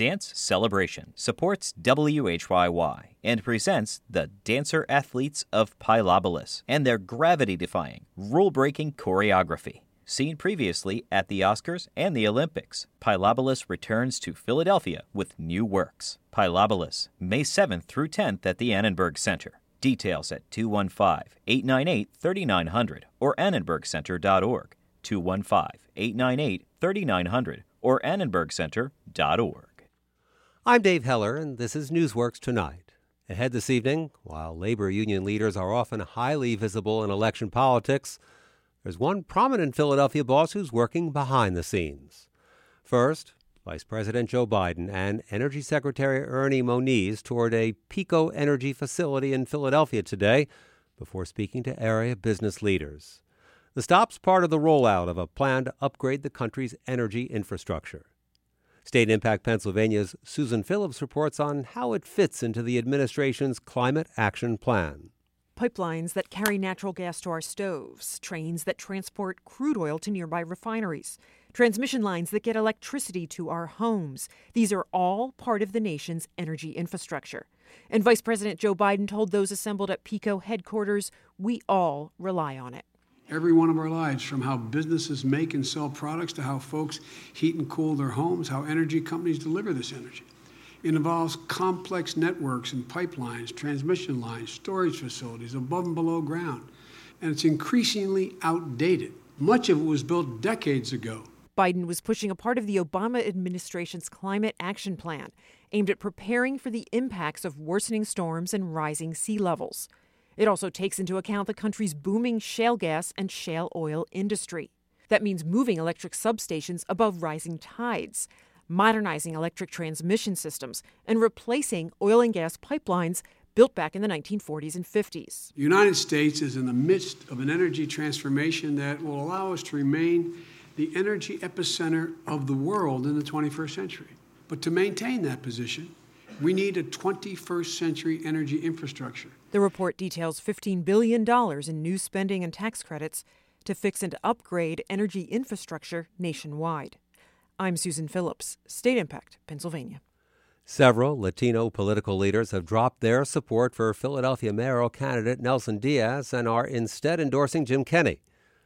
Dance Celebration supports WHYY and presents the Dancer Athletes of Pylobolus and their gravity-defying, rule-breaking choreography. Seen previously at the Oscars and the Olympics, Pylobolus returns to Philadelphia with new works. Pylobolus, May 7th through 10th at the Annenberg Center. Details at 215-898-3900 or annenbergcenter.org, 215-898-3900 or annenbergcenter.org. I'm Dave Heller, and this is Newsworks Tonight. Ahead this evening, while labor union leaders are often highly visible in election politics, there's one prominent Philadelphia boss who's working behind the scenes. First, Vice President Joe Biden and Energy Secretary Ernie Moniz toured a PECO Energy facility in Philadelphia today before speaking to area business leaders. The stop's part of the rollout of a plan to upgrade the country's energy infrastructure. State Impact Pennsylvania's Susan Phillips reports on how it fits into the administration's Climate Action Plan. Pipelines that carry natural gas to our stoves, trains that transport crude oil to nearby refineries, transmission lines that get electricity to our homes. These are all part of the nation's energy infrastructure. And Vice President Joe Biden told those assembled at PECO headquarters, we all rely on it. Every one of our lives, from how businesses make and sell products to how folks heat and cool their homes, how energy companies deliver this energy. It involves complex networks and pipelines, transmission lines, storage facilities above and below ground. And it's increasingly outdated. Much of it was built decades ago. Biden was pushing a part of the Obama administration's Climate Action Plan, aimed at preparing for the impacts of worsening storms and rising sea levels. It also takes into account the country's booming shale gas and shale oil industry. That means moving electric substations above rising tides, modernizing electric transmission systems, and replacing oil and gas pipelines built back in the 1940s and 50s. The United States is in the midst of an energy transformation that will allow us to remain the energy epicenter of the world in the 21st century. But to maintain that position, we need a 21st century energy infrastructure. The report details $15 billion in new spending and tax credits to fix and upgrade energy infrastructure nationwide. I'm Susan Phillips, State Impact, Pennsylvania. Several Latino political leaders have dropped their support for Philadelphia mayoral candidate Nelson Diaz and are instead endorsing Jim Kenney.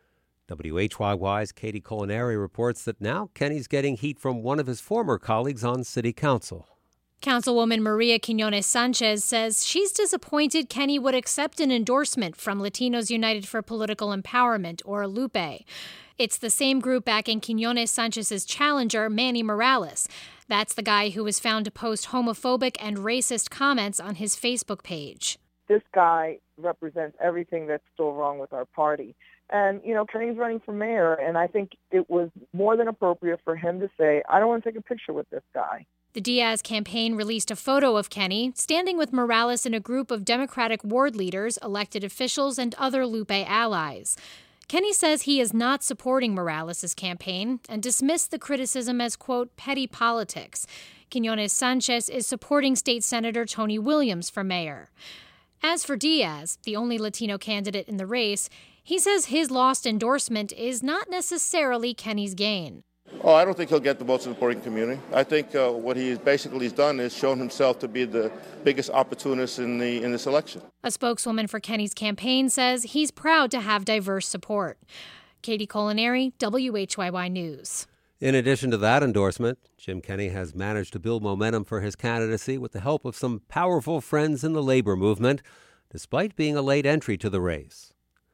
WHYY's Katie Culinary reports that now Kenney's getting heat from one of his former colleagues on city council. Councilwoman Maria Quiñones Sanchez says she's disappointed Kenney would accept an endorsement from Latinos United for Political Empowerment, or LUPE. It's the same group backing Quiñones Sanchez's challenger, Manny Morales. That's the guy who was found to post homophobic and racist comments on his Facebook page. This guy represents everything that's still wrong with our party. And, Kenny's running for mayor, and I think it was more than appropriate for him to say, I don't want to take a picture with this guy. The Diaz campaign released a photo of Kenney standing with Morales and a group of Democratic ward leaders, elected officials, and other Lupe allies. Kenney says he is not supporting Morales' campaign and dismissed the criticism as, quote, petty politics. Quiñones Sanchez is supporting State Senator Tony Williams for mayor. As for Diaz, the only Latino candidate in the race, he says his lost endorsement is not necessarily Kenney's gain. Oh, I don't think he'll get the votes of the supporting community. I think what he's done is shown himself to be the biggest opportunist in this election. A spokeswoman for Kenney's campaign says he's proud to have diverse support. Katie Culinary, WHYY News. In addition to that endorsement, Jim Kenney has managed to build momentum for his candidacy with the help of some powerful friends in the labor movement, despite being a late entry to the race.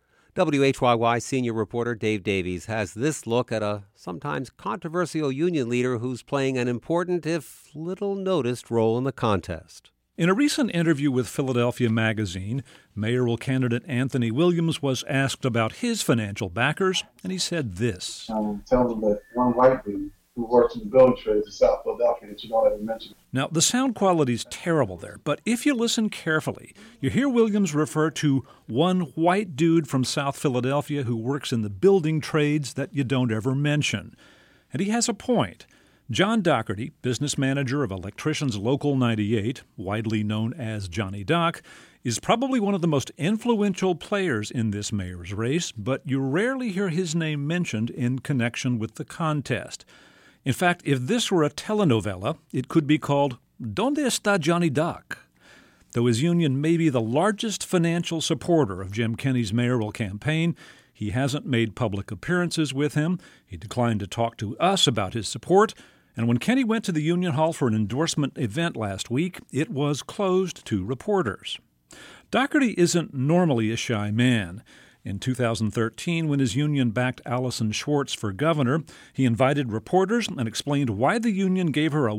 WHYY senior reporter Dave Davies has this look at a sometimes controversial union leader who's playing an important, if little noticed, role in the contest. In a recent interview with Philadelphia Magazine, mayoral candidate Anthony Williams was asked about his financial backers, and he said this. Tell them that one white dude who works in the building trades in South Philadelphia that you don't ever mention. Now, the sound quality's terrible there, but if you listen carefully, you hear Williams refer to one white dude from South Philadelphia who works in the building trades that you don't ever mention. And he has a point. John Doherty, business manager of Electricians Local 98, widely known as Johnny Doc, is probably one of the most influential players in this mayor's race, but you rarely hear his name mentioned in connection with the contest. In fact, if this were a telenovela, it could be called Donde Está Johnny Doc? Though his union may be the largest financial supporter of Jim Kenney's mayoral campaign, he hasn't made public appearances with him. He declined to talk to us about his support. And when Kenney went to the Union Hall for an endorsement event last week, it was closed to reporters. Dougherty isn't normally a shy man. In 2013, when his union backed Allison Schwartz for governor, he invited reporters and explained why the union gave her a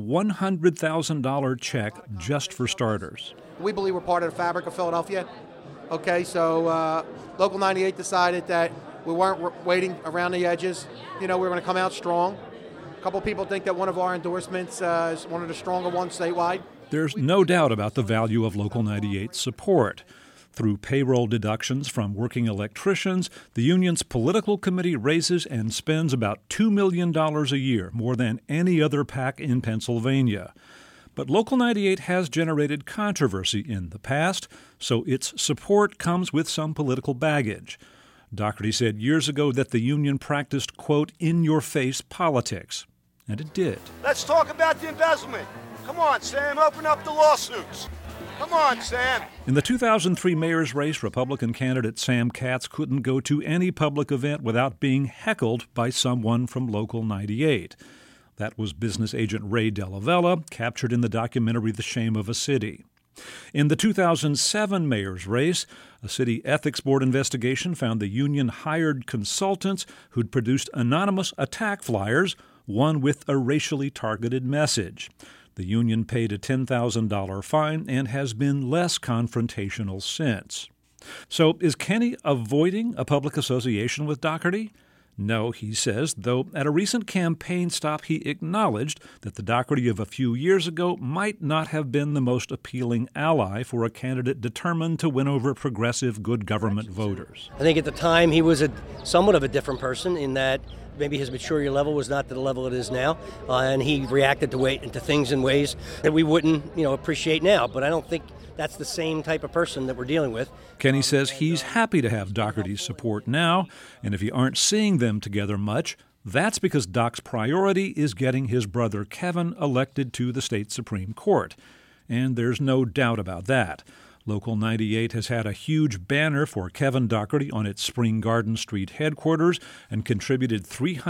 $100,000 check just for starters. We believe we're part of the fabric of Philadelphia. Okay, so Local 98 decided that we weren't waiting around the edges. We were going to come out strong. A couple people think that one of our endorsements is one of the stronger ones statewide. There's no doubt about the value of Local 98's support. Through payroll deductions from working electricians, the union's political committee raises and spends about $2 million a year, more than any other PAC in Pennsylvania. But Local 98 has generated controversy in the past, so its support comes with some political baggage. Dougherty said years ago that the union practiced, quote, in-your-face politics. And it did. Let's talk about the embezzlement. Come on, Sam, open up the lawsuits. Come on, Sam. In the 2003 mayor's race, Republican candidate Sam Katz couldn't go to any public event without being heckled by someone from Local 98. That was business agent Ray Della Vella, captured in the documentary The Shame of a City. In the 2007 mayor's race, a city ethics board investigation found the union hired consultants who'd produced anonymous attack flyers, one with a racially targeted message. The union paid a $10,000 fine and has been less confrontational since. So is Kenney avoiding a public association with Dougherty? No, he says, though at a recent campaign stop he acknowledged that the Dougherty of a few years ago might not have been the most appealing ally for a candidate determined to win over progressive good government voters. I think at the time he was somewhat of a different person in that maybe his maturity level was not to the level it is now, and he reacted to things in ways that we wouldn't, appreciate now. But I don't think that's the same type of person that we're dealing with. Kenney says he's happy to have Dougherty's support now, and if you aren't seeing them together much, that's because Doc's priority is getting his brother Kevin elected to the state Supreme Court. And there's no doubt about that. Local 98 has had a huge banner for Kevin Dougherty on its Spring Garden Street headquarters and contributed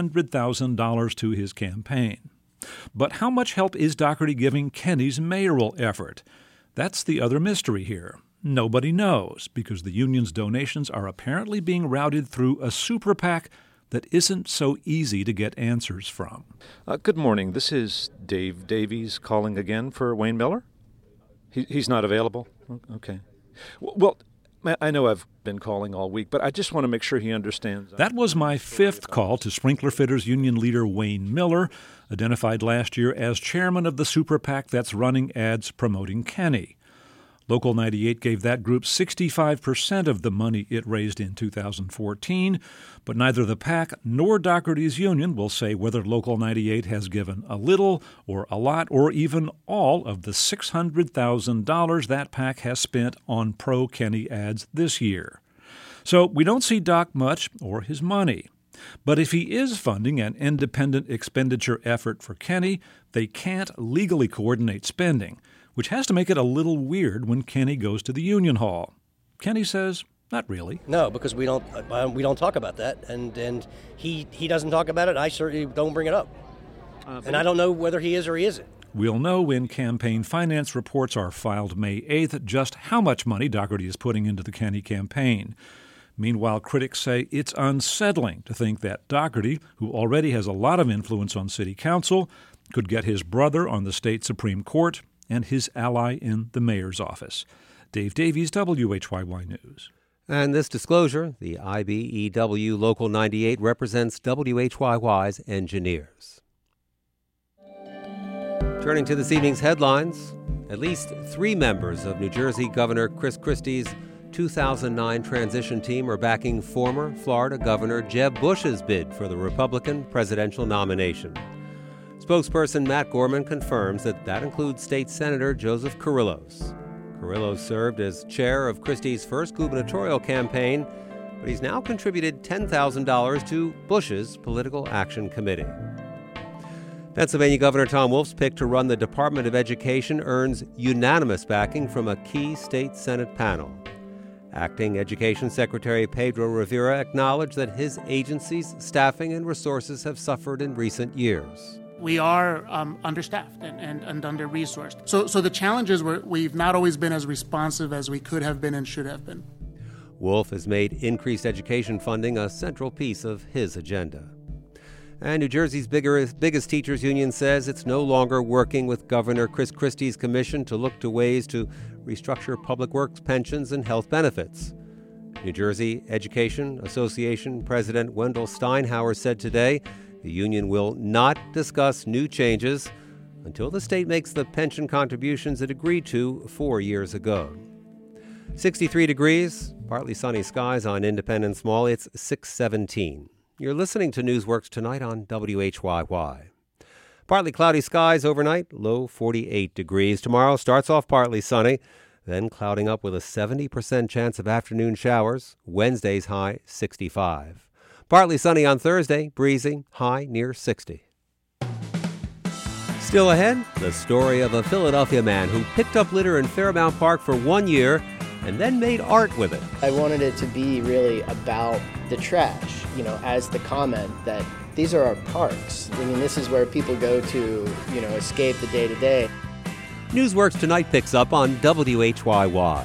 $300,000 to his campaign. But how much help is Dougherty giving Kenney's mayoral effort? That's the other mystery here. Nobody knows, because the union's donations are apparently being routed through a super PAC that isn't so easy to get answers from. Good morning. This is Dave Davies calling again for Wayne Miller. He's not available? Okay. Well, I know I've been calling all week, but I just want to make sure he understands. That was my fifth call to Sprinkler Fitters union leader Wayne Miller, identified last year as chairman of the super PAC that's running ads promoting Kenney. Local 98 gave that group 65% of the money it raised in 2014, but neither the PAC nor Dougherty's union will say whether Local 98 has given a little or a lot or even all of the $600,000 that PAC has spent on pro-Kenney ads this year. So we don't see Doc much or his money. But if he is funding an independent expenditure effort for Kenney, they can't legally coordinate spending, which has to make it a little weird when Kenney goes to the Union Hall. Kenney says, not really. No, because we don't talk about that, and he doesn't talk about it. I certainly don't bring it up, and I don't know whether he is or he isn't. We'll know when campaign finance reports are filed May 8th just how much money Dougherty is putting into the Kenney campaign. Meanwhile, critics say it's unsettling to think that Dougherty, who already has a lot of influence on city council, could get his brother on the state Supreme Court and his ally in the mayor's office. Dave Davies, WHYY News. And this disclosure, the IBEW Local 98 represents WHYY's engineers. Turning to this evening's headlines, at least 3 members of New Jersey Governor Chris Christie's 2009 transition team are backing former Florida Governor Jeb Bush's bid for the Republican presidential nomination. Spokesperson Matt Gorman confirms that includes State Senator Joseph Kyrillos. Kyrillos served as chair of Christie's first gubernatorial campaign, but he's now contributed $10,000 to Bush's Political Action Committee. Pennsylvania Governor Tom Wolf's pick to run the Department of Education earns unanimous backing from a key state Senate panel. Acting Education Secretary Pedro Rivera acknowledged that his agency's staffing and resources have suffered in recent years. We are understaffed and under-resourced. So the challenge is we've not always been as responsive as we could have been and should have been. Wolf has made increased education funding a central piece of his agenda. And New Jersey's biggest teachers union says it's no longer working with Governor Chris Christie's commission to look to ways to restructure public works pensions and health benefits. New Jersey Education Association President Wendell Steinhauer said today the union will not discuss new changes until the state makes the pension contributions it agreed to 4 years ago. 63 degrees, partly sunny skies on Independence Mall. It's 6:17. You're listening to Newsworks tonight on WHYY. Partly cloudy skies overnight, low 48 degrees. Tomorrow starts off partly sunny, then clouding up with a 70% chance of afternoon showers. Wednesday's high 65. Partly sunny on Thursday, breezy, high near 60. Still ahead, the story of a Philadelphia man who picked up litter in Fairmount Park for 1 year and then made art with it. I wanted it to be really about the trash, as the comment that these are our parks. I mean, this is where people go to, escape the day-to-day. Newsworks Tonight picks up on WHYY.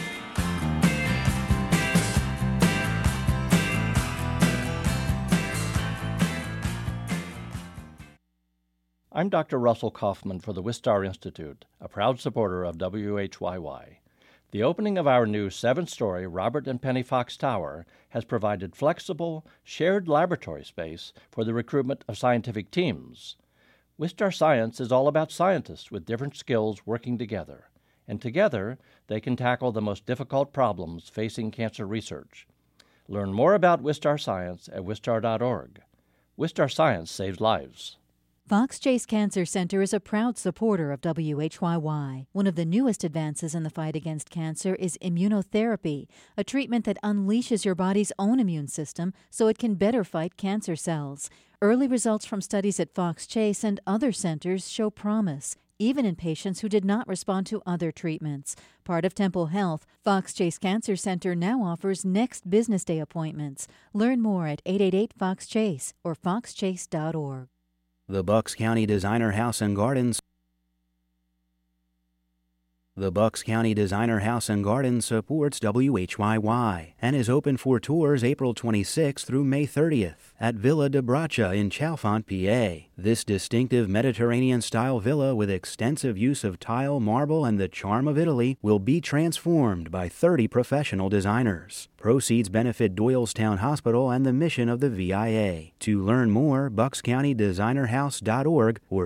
I'm Dr. Russell Kaufman for the Wistar Institute, a proud supporter of WHYY. The opening of our new 7-story Robert and Penny Fox Tower has provided flexible, shared laboratory space for the recruitment of scientific teams. Wistar Science is all about scientists with different skills working together, and together they can tackle the most difficult problems facing cancer research. Learn more about Wistar Science at wistar.org. Wistar Science saves lives. Fox Chase Cancer Center is a proud supporter of WHYY. One of the newest advances in the fight against cancer is immunotherapy, a treatment that unleashes your body's own immune system so it can better fight cancer cells. Early results from studies at Fox Chase and other centers show promise, even in patients who did not respond to other treatments. Part of Temple Health, Fox Chase Cancer Center now offers next business day appointments. Learn more at 888-FOX-CHASE or foxchase.org. The Bucks County Designer House and Gardens. The Bucks County Designer House and Gardens supports WHYY and is open for tours April 26th through May 30th at Villa de Bracha in Chalfont, PA. This distinctive Mediterranean-style villa with extensive use of tile, marble, and the charm of Italy will be transformed by 30 professional designers. Proceeds benefit Doylestown Hospital and the mission of the VIA. To learn more, buckscountydesignerhouse.org or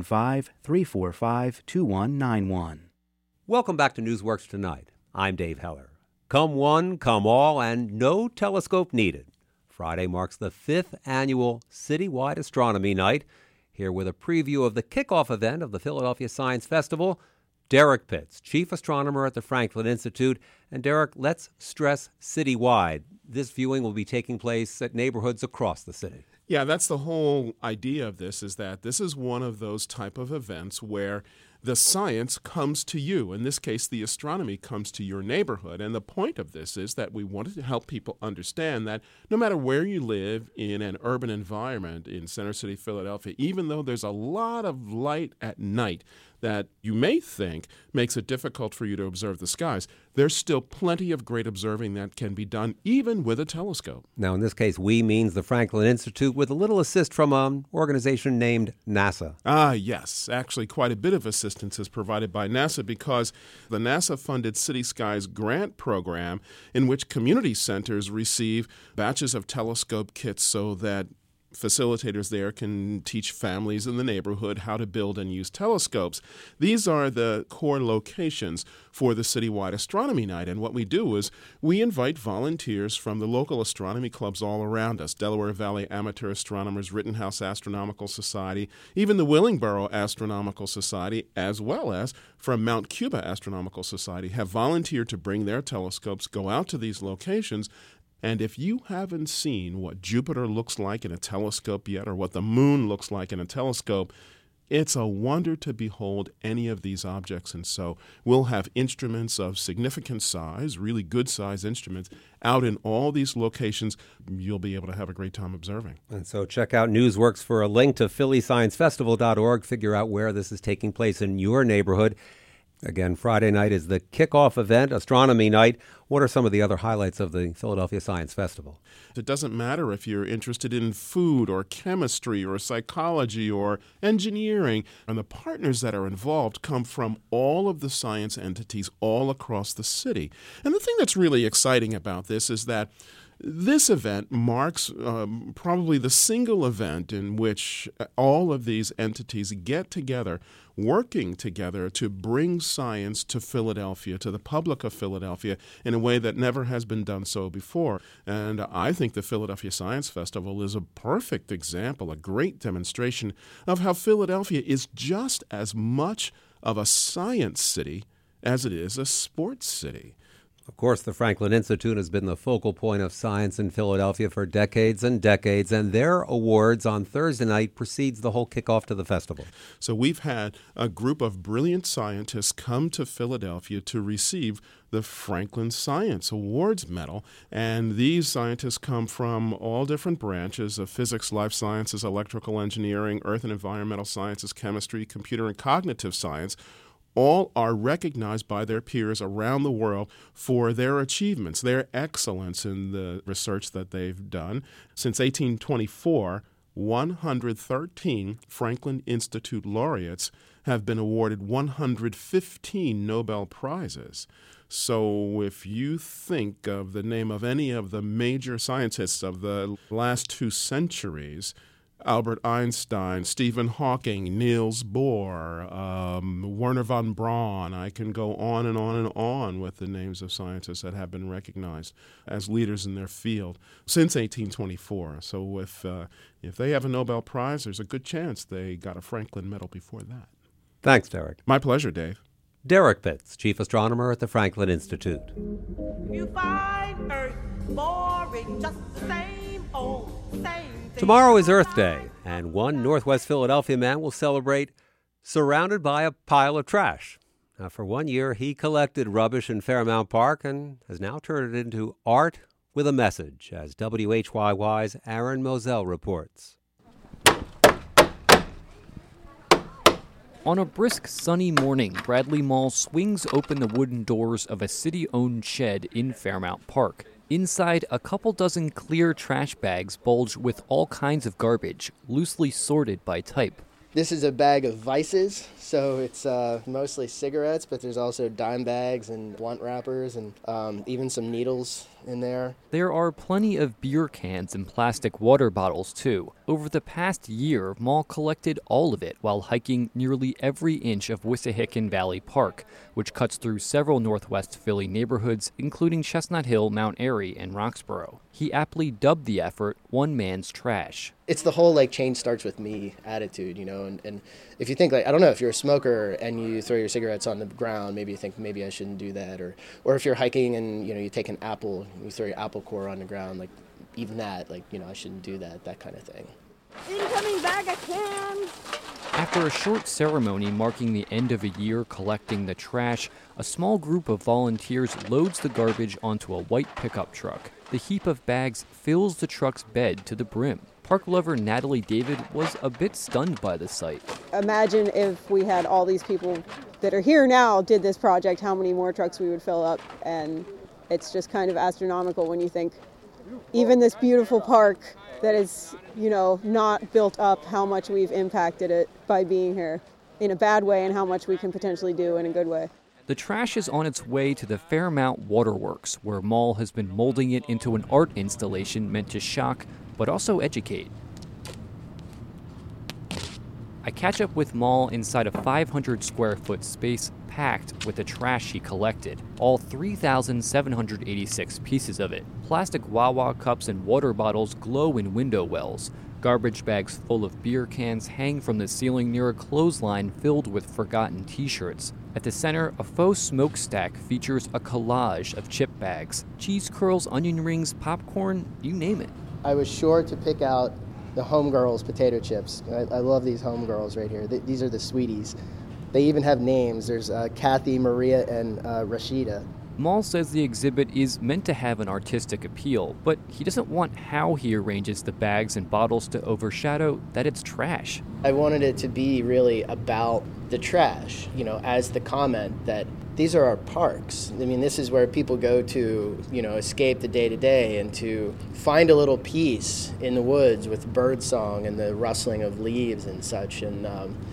215-345-2191. Welcome back to Newsworks Tonight. I'm Dave Heller. Come one, come all, and no telescope needed. Friday marks the 5th annual Citywide Astronomy Night. Here with a preview of the kickoff event of the Philadelphia Science Festival, Derek Pitts, Chief Astronomer at the Franklin Institute. And Derek, let's stress citywide. This viewing will be taking place at neighborhoods across the city. Yeah, that's the whole idea of this, is that this is one of those type of events where the science comes to you. In this case, the astronomy comes to your neighborhood. And the point of this is that we wanted to help people understand that no matter where you live in an urban environment in Center City, Philadelphia, even though there's a lot of light at night that you may think makes it difficult for you to observe the skies, there's still plenty of great observing that can be done even with a telescope. Now, in this case, we means the Franklin Institute with a little assist from an organization named NASA. Yes. Actually, quite a bit of assistance is provided by NASA because the NASA-funded City Skies grant program, in which community centers receive batches of telescope kits so that facilitators there can teach families in the neighborhood how to build and use telescopes. These are the core locations for the Citywide Astronomy Night. And what we do is we invite volunteers from the local astronomy clubs all around us, Delaware Valley Amateur Astronomers, Rittenhouse Astronomical Society, even the Willingboro Astronomical Society, as well as from Mount Cuba Astronomical Society, have volunteered to bring their telescopes, go out to these locations, And if you haven't seen what Jupiter looks like in a telescope yet, or what the moon looks like in a telescope, it's a wonder to behold any of these objects. And so we'll have instruments of significant size, really good size instruments, out in all these locations. You'll be able to have a great time observing. And so check out Newsworks for a link to PhillyScienceFestival.org. Figure out where this is taking place in your neighborhood. Again, Friday night is the kickoff event, Astronomy Night. What are some of the other highlights of the Philadelphia Science Festival? It doesn't matter if you're interested in food or chemistry or psychology or engineering. And the partners that are involved come from all of the science entities all across the city. And the thing that's really exciting about this is that this event marks probably the single event in which all of these entities get together, working together to bring science to Philadelphia, to the public of Philadelphia, in a way that never has been done so before. And I think the Philadelphia Science Festival is a perfect example, a great demonstration of how Philadelphia is just as much of a science city as it is a sports city. Of course, the Franklin Institute has been the focal point of science in Philadelphia for decades and decades, and their awards on Thursday night precedes the whole kickoff to the festival. So we've had a group of brilliant scientists come to Philadelphia to receive the Franklin Science Awards Medal, and these scientists come from all different branches of physics, life sciences, electrical engineering, earth and environmental sciences, chemistry, computer and cognitive science. All are recognized by their peers around the world for their achievements, their excellence in the research that they've done. Since 1824, 113 Franklin Institute laureates have been awarded 115 Nobel Prizes. So if you think of the name of any of the major scientists of the last 2 centuries, Albert Einstein, Stephen Hawking, Niels Bohr, Wernher von Braun. I can go on and on and on with the names of scientists that have been recognized as leaders in their field since 1824. So if they have a Nobel Prize, there's a good chance they got a Franklin Medal before that. Thanks, Derek. My pleasure, Dave. Derek Pitts, Chief Astronomer at the Franklin Institute. You find Earth boring, just the same old, same. Tomorrow is Earth Day, and one Northwest Philadelphia man will celebrate surrounded by a pile of trash. Now, for 1 year, he collected rubbish in Fairmount Park and has now turned it into art with a message, as WHYY's Aaron Moselle reports. On a brisk, sunny morning, Bradley Mall swings open the wooden doors of a city-owned shed in Fairmount Park. Inside, a couple dozen clear trash bags bulge with all kinds of garbage, loosely sorted by type. This is a bag of vices, so it's mostly cigarettes, but there's also dime bags and blunt wrappers and even some needles in there. There are plenty of beer cans and plastic water bottles, too. Over the past year, Mall collected all of it while hiking nearly every inch of Wissahickon Valley Park, which cuts through several Northwest Philly neighborhoods, including Chestnut Hill, Mount Airy, and Roxborough. He aptly dubbed the effort One Man's Trash. It's the whole, change starts with me attitude, and if you think, I don't know, if you're a smoker and you throw your cigarettes on the ground, maybe you think, maybe I shouldn't do that, or if you're hiking and, you take an apple, you throw your apple core on the ground, even that, I shouldn't do that kind of thing. Incoming bag of cans! After a short ceremony marking the end of a year collecting the trash, a small group of volunteers loads the garbage onto a white pickup truck. The heap of bags fills the truck's bed to the brim. Park lover Natalie David was a bit stunned by the sight. Imagine if we had all these people that are here now did this project, how many more trucks we would fill up. And it's just kind of astronomical when you think even this beautiful park that is, not built up, how much we've impacted it by being here in a bad way and how much we can potentially do in a good way. The trash is on its way to the Fairmount Waterworks, where Mall has been molding it into an art installation meant to shock, but also educate. I catch up with Mall inside a 500-square-foot space packed with the trash he collected, all 3,786 pieces of it. Plastic Wawa cups and water bottles glow in window wells. Garbage bags full of beer cans hang from the ceiling near a clothesline filled with forgotten t-shirts. At the center, a faux smokestack features a collage of chip bags, cheese curls, onion rings, popcorn, you name it. I was sure to pick out the Homegirls potato chips. I love these Homegirls right here. These are the sweeties. They even have names. There's Kathy, Maria, and Rashida. Mall says the exhibit is meant to have an artistic appeal, but he doesn't want how he arranges the bags and bottles to overshadow that it's trash. I wanted it to be really about the trash, as the comment that these are our parks. I mean, this is where people go to, escape the day-to-day and to find a little peace in the woods with birdsong and the rustling of leaves and such. And,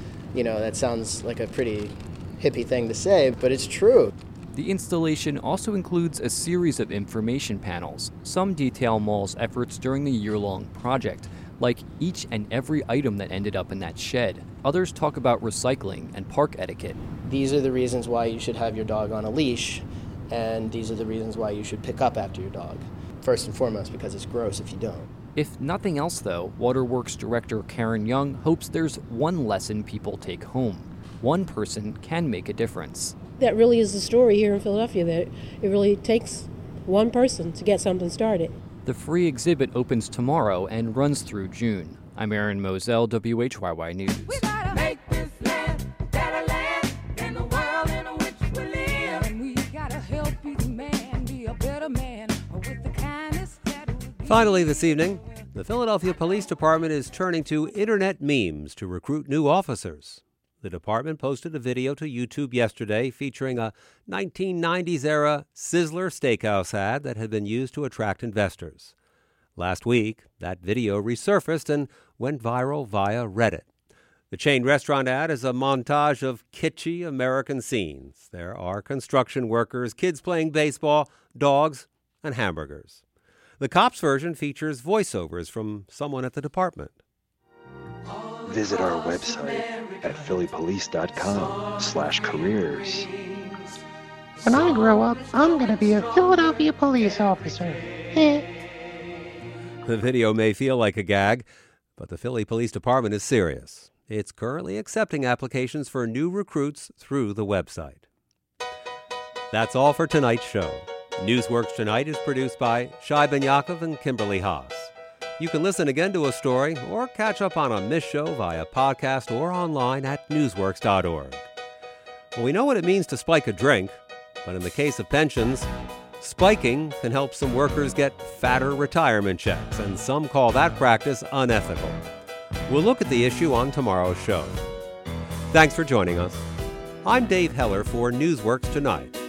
that sounds like a pretty hippie thing to say, but it's true. The installation also includes a series of information panels. Some detail Mall's efforts during the year-long project, like each and every item that ended up in that shed. Others talk about recycling and park etiquette. These are the reasons why you should have your dog on a leash, and these are the reasons why you should pick up after your dog. First and foremost, because it's gross if you don't. If nothing else, though, Waterworks director Karen Young hopes there's one lesson people take home. One person can make a difference. That really is the story here in Philadelphia, that it really takes one person to get something started. The free exhibit opens tomorrow and runs through June. I'm Aaron Moselle, WHYY News. We gotta make this land a better land than the world in which we live. And we gotta help each man be a better man with the kindness that we Finally this evening, the Philadelphia Police Department is turning to internet memes to recruit new officers. The department posted a video to YouTube yesterday featuring a 1990s-era Sizzler steakhouse ad that had been used to attract investors. Last week, that video resurfaced and went viral via Reddit. The chain restaurant ad is a montage of kitschy American scenes. There are construction workers, kids playing baseball, dogs, and hamburgers. The cops version features voiceovers from someone at the department. Visit our website at phillypolice.com/careers. When I grow up, I'm going to be a Philadelphia police officer. The video may feel like a gag, but the Philly Police Department is serious. It's currently accepting applications for new recruits through the website. That's all for tonight's show. Newsworks Tonight is produced by Shai Ben Yaakov and Kimberly Haas. You can listen again to a story or catch up on a missed show via podcast or online at newsworks.org. Well, we know what it means to spike a drink, but in the case of pensions, spiking can help some workers get fatter retirement checks, and some call that practice unethical. We'll look at the issue on tomorrow's show. Thanks for joining us. I'm Dave Heller for Newsworks Tonight.